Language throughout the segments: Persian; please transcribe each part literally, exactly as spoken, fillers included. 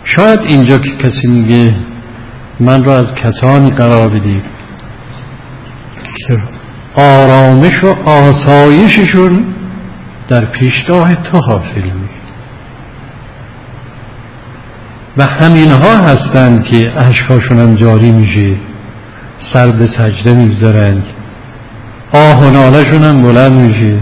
شاید اینجا که کسی میگه من را از کسانی قرار بدید که آرامش و آسایششون در پیشگاه تو حاصل میشه و همینها هستند که اشکاشون هم جاری میشه، سر به سجده میگذارند، آه و نالهشون هم بلند میشه.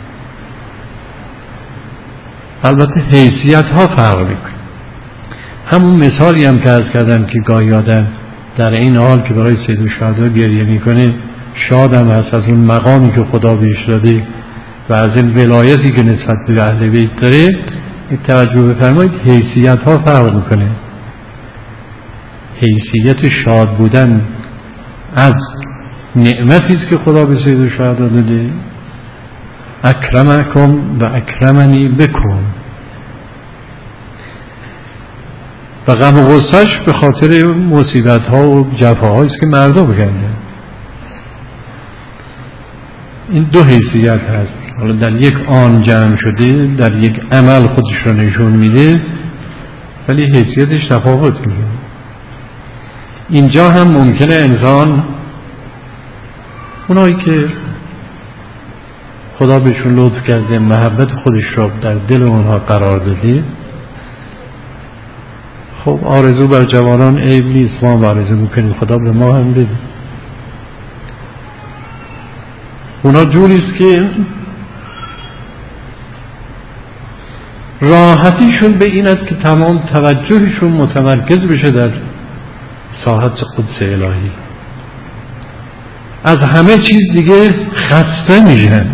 البته حیثیت ها فرق میکنه. همون مثالی هم که عرض کردم که گاهی آدم در این حال که برای سید الشهدا گریه میکنه شاد هم هست از اون مقامی که خدا بهش داده و از این ولایتی که نسبت به اهل بیت داره، توجه بفرمایید حیثیت ها فرق میکنه. حیثیت شاد بودن از نعمتی است که خدا به سید الشهدا داده، اکرمکم و اکرمنی بکم، و غم و غصه‌اش به خاطر مصیبت ها و جفاهایی است که مردم کردن. این دو حیثیت هست. حالا در یک آن جمع شده، در یک عمل خودش رو نشون میده، ولی حیثیتش تفاوت میده. اینجا هم ممکنه انسان اونایی که خدا بهشون لطف کرده محبت خودش رو در دل اونها قرار داده، خب آرزو بر جوانان عیب نیست، ما آرزو میکنیم خدا به ما هم بده. اونا جوریست که راحتیشون به این است که تمام توجهشون متمرکز بشه در ساحت قدس الهی، از همه چیز دیگه خسته میشن.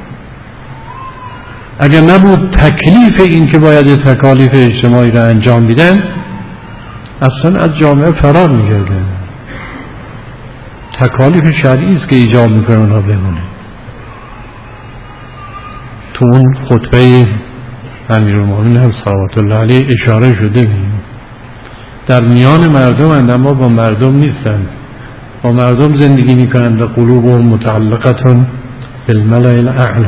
اگر نبود تکلیف این که باید تکالیف اجتماعی را انجام بدن، اصلا از جامعه فرار میکردن. تکالیف شرعی است که ایجاب میکنه اونها بمونه. تو اون خطبه امیرالمومنین هم صلوات الله علیه اشاره شده بیم. در میان مردم اند اما با مردم نیستند، با مردم زندگی میکنند و قلوبهم متعلقة بالملأ الاعلی.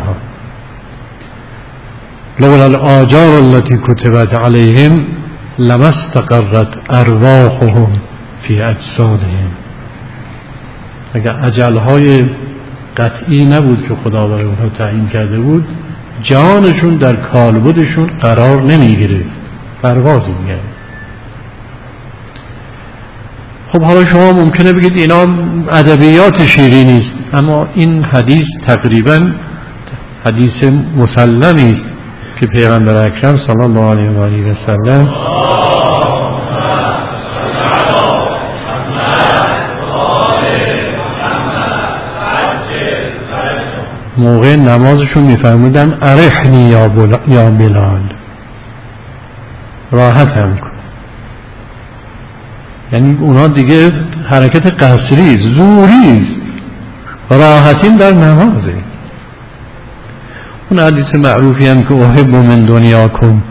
لولا الآجار التي كتبت عليهم لما استقرت ارواحهم فی اجسادهم. اگر اجلهای قطعی نبود که خدا برای اونها تعیین کرده بود، جانشون در کالبدشون قرار نمیگرفت، پرواز میگرد. خب حالا شما ممکنه بگید اینا ادبیات شیرینی است، اما این حدیث تقریبا حدیث مسلمی است که پیغمبر اکرم صلی الله علیه و آله و سلم موقع نمازشون میفرمودن ارحنی یا, بل... یا بلال، راحت هم کن. یعنی اونا دیگه حرکت قصری زوری است، راحتین در نمازه. اون حدیث معروفی هم که احب من دنیاکم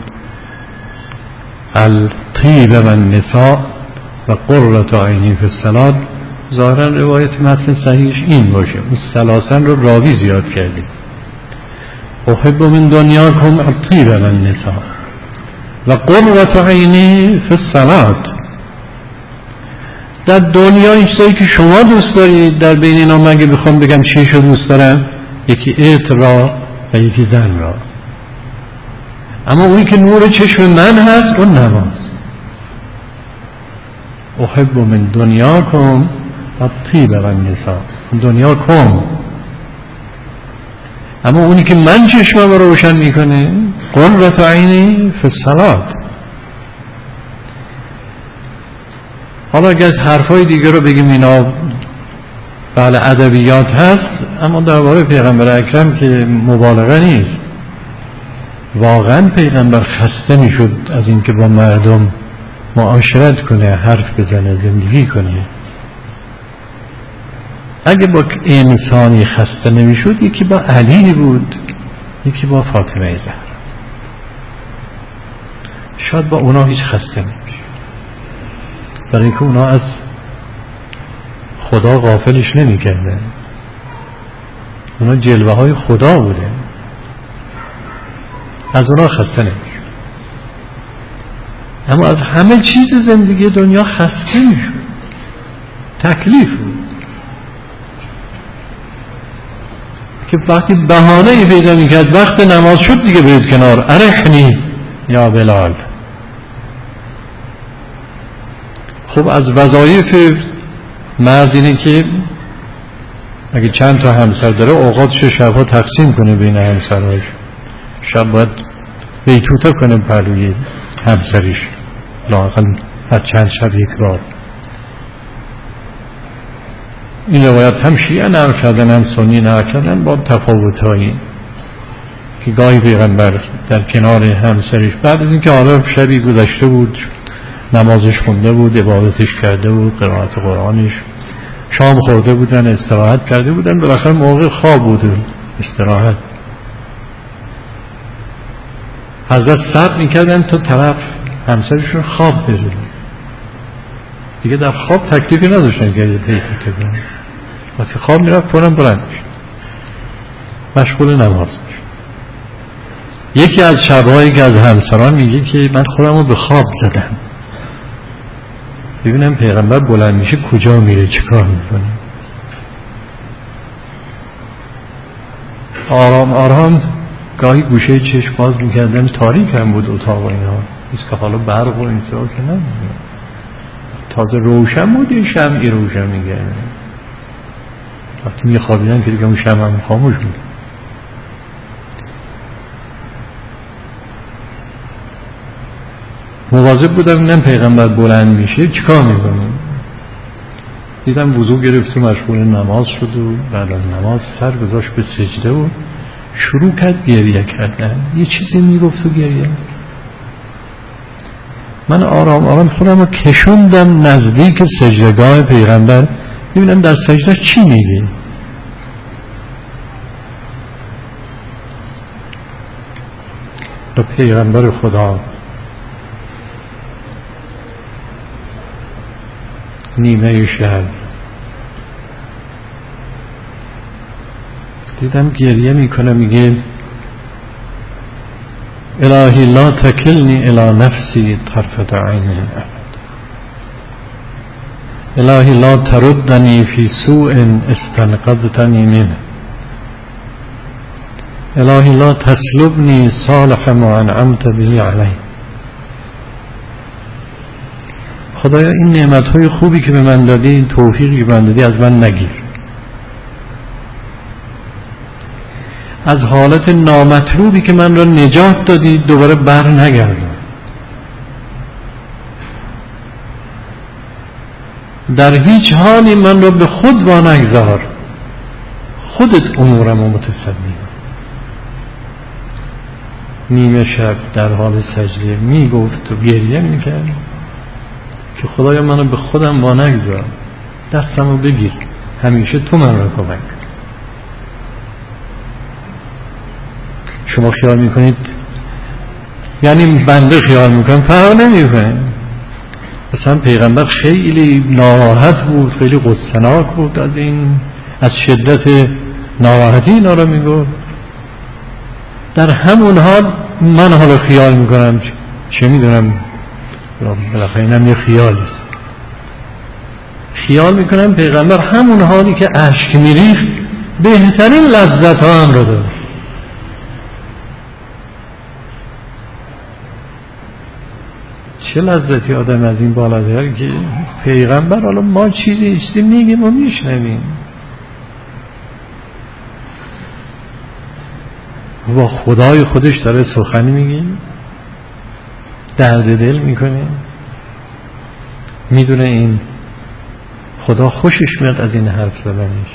الطیب و النساء و قرة عینی فی الصلاة، ظاهرا روایت متن صحیحش این باشه، اون سلاسن رو راوی زیاد کرده. احب من دنیاکم الطیب و النساء و قرة عینی فی الصلاة. در دنیا این چیزایی که شما دوست دارید، در بین اینا مگه بخوام بگم چیشو دوست دارم؟ یکی عطر را و یکی زن را. اما اونی که نور چشم من هست اون نماز. احب من دنیاکم الطیب و النساء، دنیا کم. اما اونی که من چشمم روشن میکنه قرة عینی فی الصلاة. حالا اگر حرفای دیگه رو بگیم اینا بله ادبیات هست، اما درباره پیغمبر اکرم که مبالغه نیست. واقعا پیغمبر خسته میشد از اینکه با مردم معاشرت کنه، حرف بزنه، زندگی کنه. اگه با انسانی خسته نمیشد، یکی با علی بود، یکی با فاطمه زهرا. شاید با اونا هیچ خسته نمیشد، برای اینکه اونا از خدا غافلش نمی‌کردن. اونا جلوه های خدا بوده، از اونا خسته نمیشد. اما از همه چیز زندگی دنیا خسته میشد، تکلیف بود که وقتی بهانه ای پیدا میکرد وقت نماز شد دیگه برید کنار، ارحنی یا بلال. خب از وظایف مرد اینه که اگه چند تا همسر داره اوقاتش شبها تقسیم کنه بین همسرهاش، شب باید بیتوته کنه پلوی همسریش، لااقل هر چند شب یک بار. این روایت هم شیعه نقل کردن هم سنی نقل کردن با تفاوت‌هایی که گاهی پیغمبر در کنار همسرش بعد از اینکه حالا شبی گذشته بود، نمازش خونده بود، عبادتش کرده بود، قرائت قرآنش، شام خورده بودن، استراحت کرده بودن، بالاخره موقع خواب بود، استراحت، حضرت صبر میکردن تا طرف همسرشون خواب بره دیگه. در خواب تکلیفی نداشتن که پیتوته کنن، وقتی خواب میرفت فوراً بلند میشد مشغول نماز میشد. یکی از شبهایی که از همسران میگه که من خودم رو به خواب زدم ببینم پیغمبر بلند میشه کجا میره، چه کار میکنه. آرام آرام گاهی گوشه چشم باز میکردن، تاریک هم بود اتاق و اینا، ایست که حالا برق و اینطور که نه، تازه روشن بود، یه شمعی روشن میگرده. وقتی میخوابیدن که دیگه اون شمع هم خاموش بود. مواظب بودم اینم پیغمبر بلند میشه چیکار میکنه. دیدم وضو گرفت و مشغول نماز شد و بعد از نماز سر گذاشت به سجده و شروع کرد گریه کردن، یه چیزی میگفت و گریه. من آرام آرام خودم رو کشوندم نزدیک سجدگاه پیغمبر ببینم در سجده چی میگه. و پیغمبر خدا نیمه شب دیدم گریه میکنه، میگه الهی لا تکلنی الی نفسی طرفت عین، الهی لا تردنی فی سوء استنقذتنی منه، الهی لا تسلبنی صالح ما انعمت به علی. خدایا این نعمتهای خوبی که به من دادی، این توفیقی که به من دادی از من نگیر، از حالت نامطلوبی که من را نجات دادی دوباره بر نگردم. در هیچ حالی من را به خود وانگذار، خودت امورم رو متصدی. نیمه شب در حال سجده می گفت و گریه می کرد که خدایا منو به خودم وانگذار، دستم رو بگیر، همیشه تو من را کمک. شما خیال میکنید، یعنی بنده خیال میکنم فرق نمیکنه، مثلا پیغمبر خیلی ناراحت بود، خیلی غصه‌ناک بود از این، از شدت ناراحتی اینا رو میگفت. در همون حال من حالا خیال میکنم، چه میدونم، بالاخره اینم یه خیالی است، خیال میکنم پیغمبر همون حالی که اشک میریخت بهترین لذت ها هم رو داشت. چه لذتی آدم از این بالا داره که پیغمبر، حالا ما چیزی چیزی میگیم و میشنویم، با خدای خودش داره سخنی میگه، درد دل میکنه، میدونه این خدا خوشش میاد از این حرف زدنش،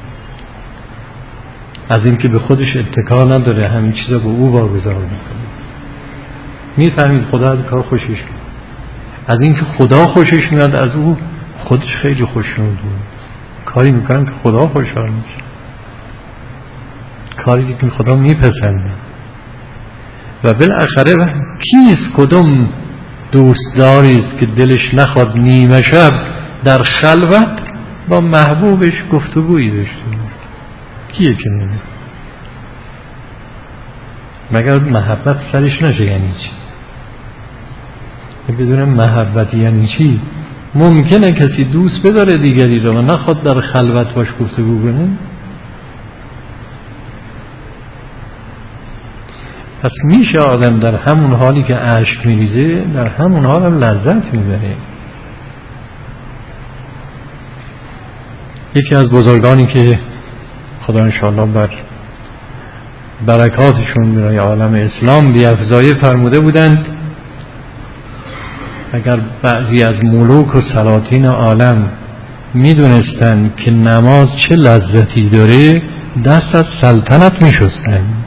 از این که به خودش اتکا نداره، همین چیزا به او واگذار میکنه. میفهمید خدا از کار خوشش میاد، از این که خدا خوشش میاد از او، خودش خیلی خوشنود بود، کاری میکنم که خدا خوشحال میشه، کاری که خدا میپسنده. و بالاخره کیست کدوم دوستداری است که دلش نخواد نیمه شب در خلوت با محبوبش گفتگویی داشته؟ کیه که نمیده؟ مگر محبت سرش نشه؟ یعنی چی؟ بدون محبت یعنی چی؟ ممکنه کسی دوست بداره دیگری رو و نخواد در خلوت باش گفتگو کنه؟ پس میشه آدم در همون حالی که اشک میریزه در همون حال هم لذت میبره. یکی از بزرگانی که خدا انشاءالله بر برکاتشون برای عالم اسلام بیفزایه فرموده بودند اگر بعضی از ملوک و سلاطین عالم میدونستند که نماز چه لذتی داره دست از سلطنت میشستند.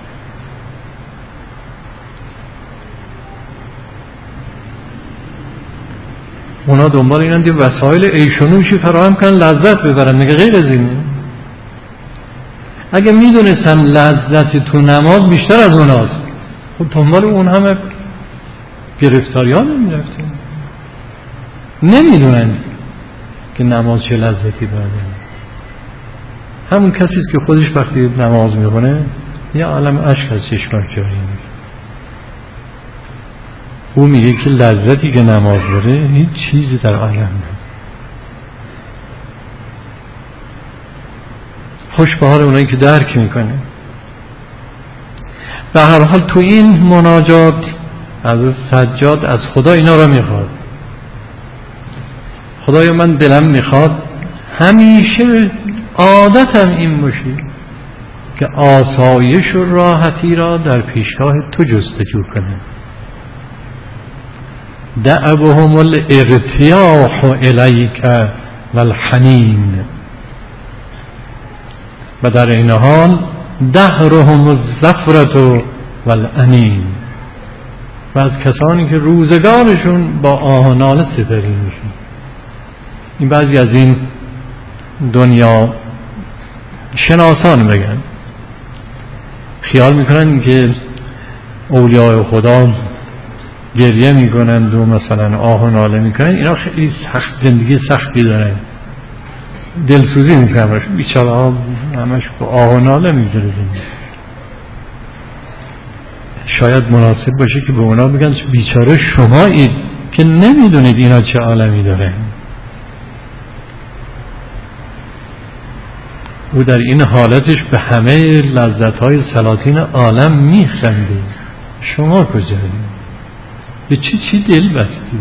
اونا دنبال اینند که وسایل عیش و نوشی فراهم کن لذت ببرن، نگه غیر از اینه. اگه میدونستن لذت تو نماز بیشتر از اوناست خب دنبال اون همه گرفتاری ها نمیرفتن. نمیدونن که نماز چه لذتی داره. همون کسیست که خودش وقتی نماز میخونه یه عالم اشک از چشمش جاری میشه. او میگه که لذتی که نماز داره هیچ چیزی در عالم نه. خوش به حال اونایی که درک میکنه. به هر حال تو این مناجات از سجاد از خدا اینا را میخواد. خدایا من دلم میخواد همیشه عادتم این باشه که آسایش و راحتی را در پیشگاه تو جستجو کنم. دعوهم الارتیاح الیک والحنین و در این حال دهرهم الزفرة والانین و از کسانی که روزگارشون با آه و ناله سپری میشن. این بعضی از این دنیا شناسان بگن خیال میکنن که اولیاء خدا گریه میکنند و مثلا آه و ناله میکنن، اینا خیلی سخت زندگی سختی دارن، دلسوزی میکنن، بیچاره ها همش با آه و ناله میگذره زندگی. شاید مناسب باشه که به اونا بگن بیچاره شمایید که نمیدونید اینا چه عالمی داره. او در این حالتش به همه لذت‌های سلاطین عالم میخنده. شما کجایید؟ به چی چی دل بستی؟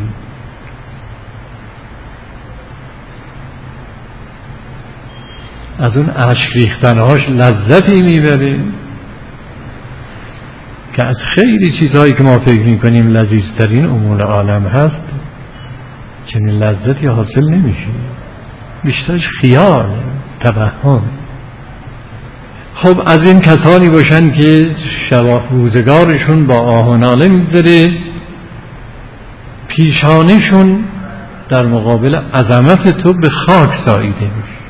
از اون اشک ریختنهاش لذتی میبره که از خیلی چیزهایی که ما فکر میکنیم لذیذترین امور عالم هست چنین لذتی حاصل نمیشه، بیشترش خیال، توهم. خب از این کسانی باشن که شبا روزگارشون با آه و ناله میگذره، پیشانشون در مقابل عظمت تو به خاک ساییده میشه،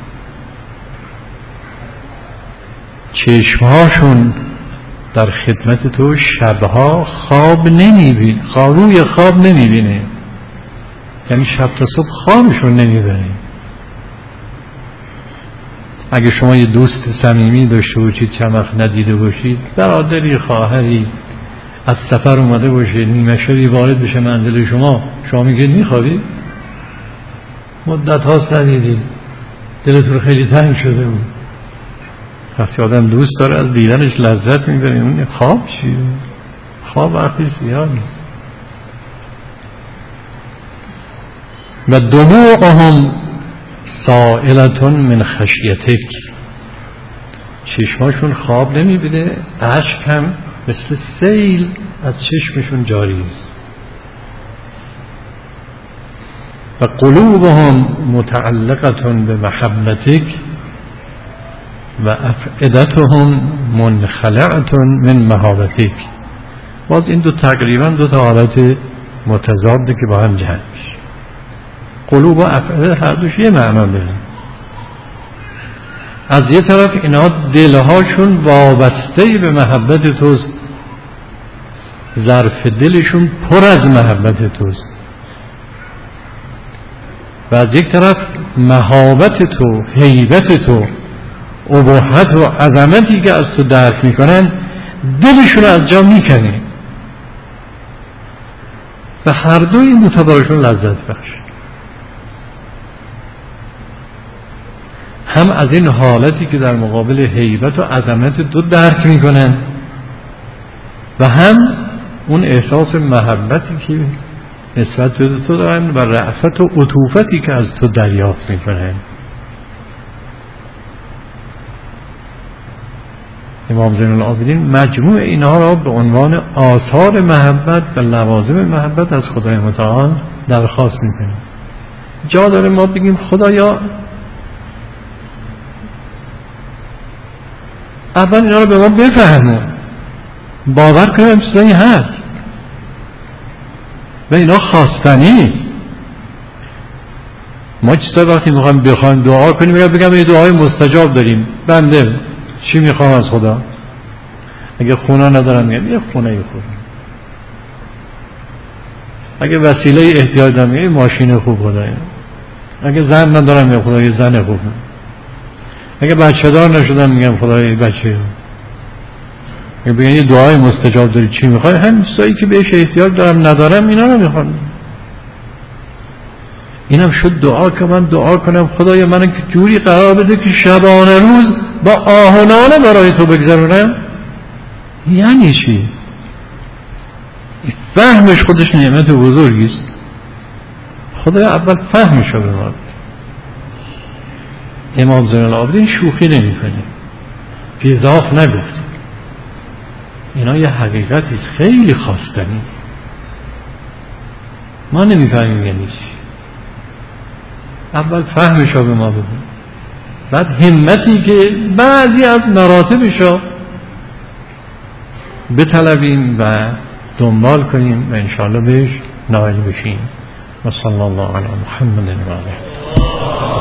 چشمهاشون در خدمت تو شبها خواب نمیبینه، روی خواب نمیبینه، یعنی شب تا صبح خوابشون نمیبره. اگه شما یه دوست صمیمی داشته باشید چند وقت ندیده باشید، برادری، خواهری از سفر اومده باشه نیمه شبی وارد بشه منزل شما، شما میگید میخوابید؟ مدت هاست ندیدید، دلتون خیلی تنگ شده بود. وقتی آدم دوست داره از دیدنش لذت میبره، اون خواب چیه؟ خواب وقتی سیاه و دموعهم سائلتون من خشیتک، چشماشون خواب نمیبینه، اشک هم مثل سیل از چشمشون جاری است. و قلوبهم متعلقتون به محبتک و افئدتهم منخلعتون من مهابتک. باز این دو تقریبا دو تا حالت متضاده که با هم جمع میشه. قلوب و افئده هر دوش یه معنا داره. از یه طرف اینا دلهاشون وابسته به محبت توست، ظرف دلشون پر از محبت توست، و از یک طرف مهابت تو، هیبت تو، ابهت و عظمتی که از تو درک میکنن دلشون از جا میکنه. و هر دو این دو تا براشون لذت بخش، هم از این حالتی که در مقابل هیبت و عظمت دو درک میکنن و هم اون احساس محبتی که نسبت به تو دارن و رأفت و عطوفتی که از تو دریافت میکنن. امام زین العابدین مجموع اینها را به عنوان آثار محبت و لوازم محبت از خدای متعال درخواست میکنه. جا داره ما بگیم خدایا اول اینا رو به ما بفهمون، باور کنیم چیزایی هست و اینا خواستنی نیست. ما چیزایی وقتی میخوایم بخوایم دعا کنیم میگم بگم یه دعای مستجاب داریم، بنده چی میخوام از خدا؟ اگه خونه ندارم میگم یه خونه یه خونه، اگه وسیله احتیاج دارم میگم یه ماشین خوب خدایا، اگه زن ندارم میگم خدا یه زن خوب، اگه بچه دار نشدم میگم خدای بچه. اگه بگن یه دعای مستجاب داری چی میخوای؟ همین چیزایی که بهش احتیاج دارم ندارم اینا رو میخوام. اینم شد دعا که من دعا کنم خدای من که جوری قرار بده که شبانه روز با آهنانه برای تو بگذرونم. یعنی چی؟ فهمش خودش نعمت بزرگیست. خدای اول فهمش رو به ما. امام زین العابدین شوخی نمی کنه، بی‌اضاف نگفت، اینا یه حقیقتیست خیلی خواستنی، ما نمی فهمیم یعنی چی. اول فهمش رو به ما بده، بعد همتی که بعضی از مراتبش بطلبیم و دنبال کنیم و انشاءالله بهش نائل بشیم. و صلی الله علی محمد و آله.